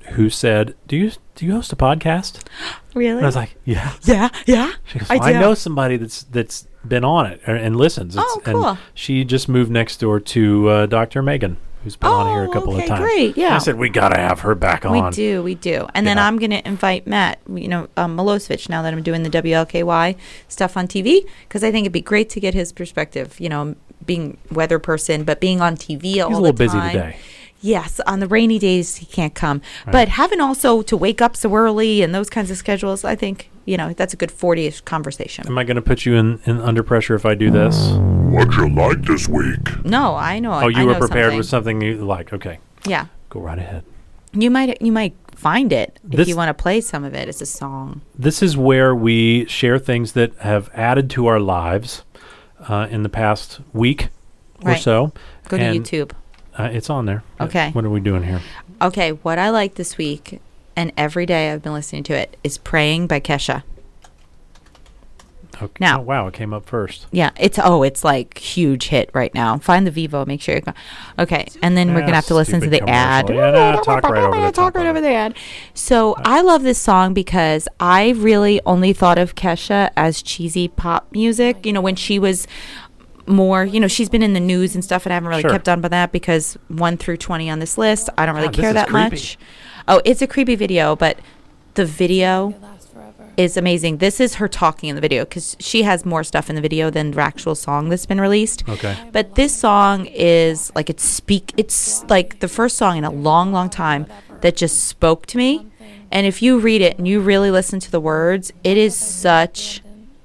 who said, "Do you do you host a podcast?" Really? And I was like, "Yeah." yeah, yeah. She goes, I well, I, do. know somebody that's that's been on it or, and listens. It's, Oh, cool. And she just moved next door to uh, Doctor Megan, who's been on here a Oh, couple okay, of times. great, yeah. And I said we got to have her back We on. do, we do. And then Yeah. I'm going to invite Matt, you know, um, Milosevic, now that I'm doing the W L K Y stuff on T V, because I think it'd be great to get his perspective, you know, being weather person, but being on T V all He's the a little busy time. today. Yes, on the rainy days he can't come. Right. But having also to wake up so early and those kinds of schedules, I think, you know, that's a good forty-ish conversation. Am I going to put you in, in under pressure if I do this? What'd you like this week? No, I know. Oh, you I were know prepared something. with something you like. Okay, Yeah. go right ahead. You might you might find it if This- you want to play some of it. It's a song. This is where we share things that have added to our lives uh, in the past week or Right. so. Go to And, YouTube. Uh, it's on there. Okay. What are we doing here? Okay, what I like this week, and every day I've been listening to it, is Praying by Kesha. Okay. Now- Oh, wow, it came up first. Yeah, it's, oh, it's like huge hit right now. Find the Vivo, make sure you go. Okay, and then we're going to Ah, have to listen to the stupid ad. commercial. Yeah, no, talk right over the Talk top right of over it. the ad. So I love this song because I really only thought of Kesha as cheesy pop music. You know, when she was more, you know, she's been in the news and stuff, and I haven't really Sure. kept on by that because one through twenty on this list, I don't really God, this care is that creepy. much. Oh, it's a creepy video, but the video is amazing. This is her talking in the video because she has more stuff in the video than the actual song that's been released. Okay. But this song is like it's speak. It's like the first song in a long, long time that just spoke to me. And if you read it and you really listen to the words, it is such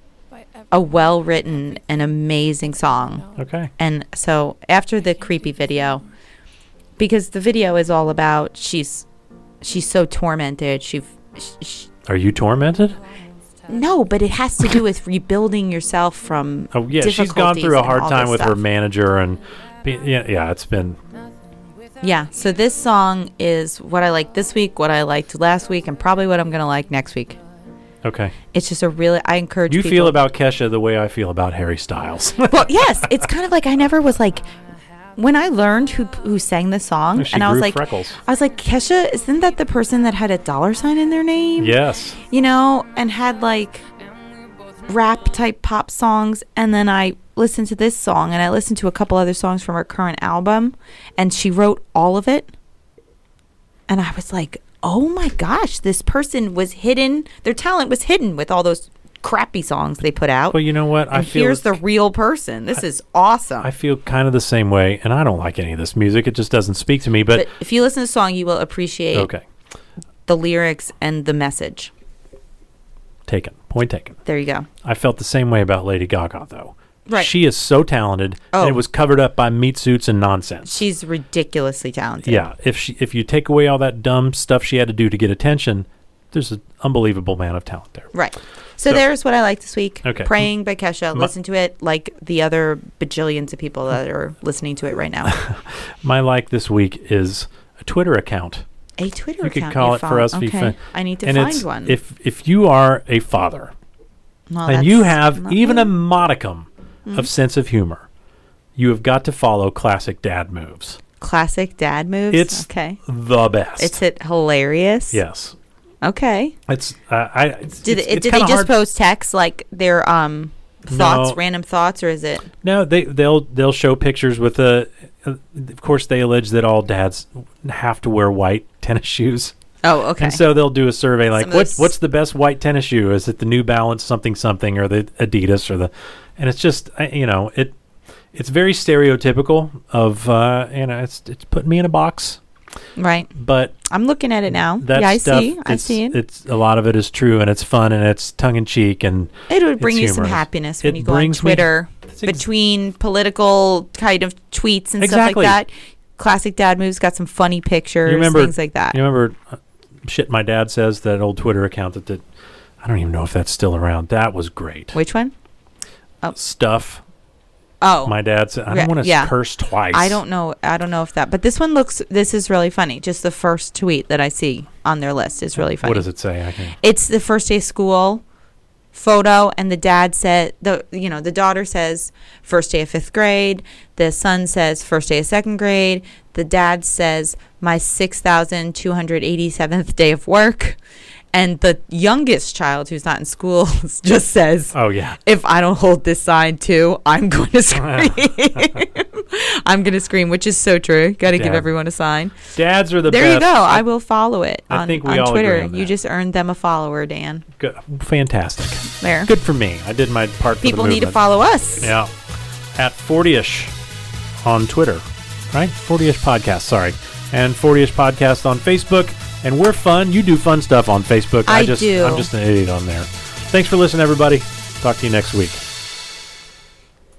a well-written and amazing song. Okay. And so after the creepy video, because the video is all about she's she's so tormented. She, she Are you tormented? no, but it has to do with rebuilding yourself from. Oh, yeah. She's gone through a difficulties hard and all time this with her stuff. manager. and be, yeah, yeah, it's been. Yeah, so this song is what I like this week, what I liked last week, and probably what I'm going to like next week. Okay. It's just a really, I encourage You people. feel about Kesha the way I feel about Harry Styles. Well, yes, it's kind of like I never was like, when I learned who who sang the song, She and I was grew like, freckles. I was like, Kesha, isn't that the person that had a dollar sign in their name? Yes. You know, and had like rap type pop songs, and then I listened to this song, and I listened to a couple other songs from her current album, and she wrote all of it, and I was like, oh my gosh, this person was hidden, their talent was hidden with all those crappy songs they put out. Well, you know what? I and feel here's the real person. This is awesome. I feel kind of the same way, and I don't like any of this music. It just doesn't speak to me. But, but if you listen to the song, you will appreciate okay, the lyrics and the message. taken. Point taken. There you go. I felt the same way about Lady Gaga, though. Right. She is so talented, Oh. and it was covered up by meat suits and nonsense. She's ridiculously talented. Yeah, if she if you take away all that dumb stuff she had to do to get attention, there's an unbelievable amount of talent there. Right. So, So- there's what I like this week. Okay. Praying by Kesha. My- Listen to it like the other bajillions of people that are listening to it right now. My like this week is a Twitter account. A Twitter You account. could call you it for follow. us. if you Okay. fin- I need to and find it's, one. If if you are a father Well, and you that's have not even me. a modicum Mm-hmm. of sense of humor, you have got to follow classic dad moves. classic dad moves. It's okay. the best. It's it hilarious. Yes. Okay. It's uh, I. It's, Did it's, it, it's did they kinda just hard- post text like their um thoughts, No. random thoughts, or is it? No, they they'll they'll show pictures with a. Uh, of course, they allege that all dads have to wear white tennis shoes. Oh, okay. And so they'll do a survey like, Some of what's those- what's the best white tennis shoe? Is it the New Balance something something or the Adidas or the? And it's just uh, you know it, it's very stereotypical of uh, you know it's it's putting me in a box. Right. But I'm looking at it now. that yeah, I stuff, see. I it's, see it. It's a lot of it is true and it's fun and it's tongue in cheek and It would bring it's you some humorous. happiness when It you go on brings me- Twitter That's ex- between political kind of tweets and Exactly. stuff like that. Classic dad moves got some funny pictures, You remember things like that. You remember uh, shit my dad says, that old Twitter account that, that I don't even know if that's still around. That was great. Which one? Stuff. Oh, My dad said I Yeah, don't want to yeah. curse twice. I don't know. I don't know if that. But this one looks. This is really funny. Just the first tweet that I see on their list is really funny. What does it say? I can It's the first day of school. photo, and the dad said, the you know, the daughter says first day of fifth grade, the son says first day of second grade, the dad says my six thousand two hundred eighty-seventh day of work, and the youngest child who's not in school just says, oh yeah, if I don't hold this sign too, I'm going to scream. I'm going to scream, which is so true. Got to give Dad. everyone a sign. Dads are the There best. you go. I will follow it I on, think we on all agree Twitter. on You that. just earned them a follower, Dan. Good. Fantastic. There. Good for me. I did my part for People the need to movement. follow us. Yeah. At forty-ish on Twitter, right? forty-ish podcast, sorry. And forty-ish podcast on Facebook. And we're fun. You do fun stuff on Facebook. I just, do. I'm just an idiot on there. Thanks for listening, everybody. Talk to you next week.